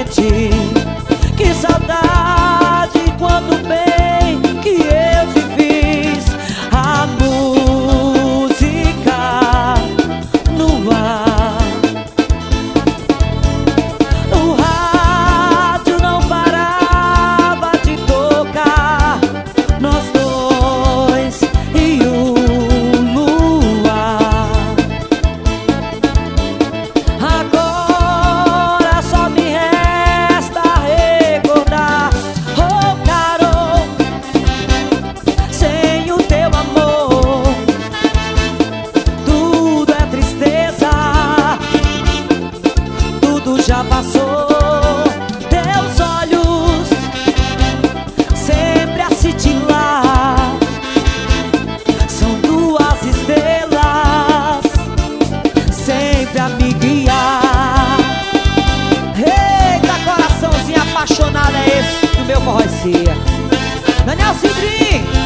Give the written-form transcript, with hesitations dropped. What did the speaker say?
senti. Que saudade, quanto bem que eu te fiz. A música no ar, o rádio não parava de tocar, nós dois e o luar. Agora só me resta recordar, oh Carol, sem o teu amor tudo é tristeza, tudo já passou. Teus olhos sempre a cintilar, são duas estrelas sempre a me guiar. Eita, coraçãozinho apaixonado é esse do meu forrocia. Daniel Cidrim.